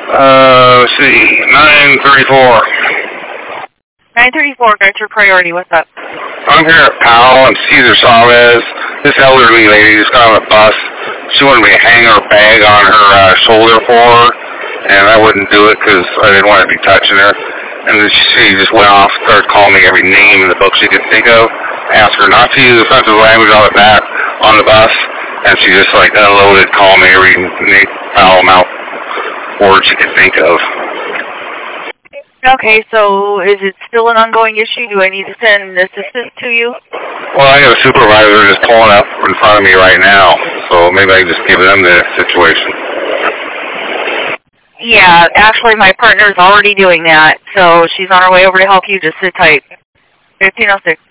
Let's see, 934. 934, got your priority. What's up? I'm here at Powell and Cesar Chavez. This elderly lady just got on a bus. She wanted me to hang her bag on her shoulder for her, and I wouldn't do it because I didn't want to be touching her. And then she just went off, started calling me every name in the book she could think of. I asked her not to use offensive language on the back on the bus, and she just like unloaded, called me every foul mouth word she could think of. Okay, so is it still an ongoing issue? Do I need to send assistance to you? Well, I got a supervisor just pulling up in front of me right now, so maybe I can just give them the situation. Yeah, actually my partner's already doing that, so she's on her way over to help you. Just sit tight. 1506.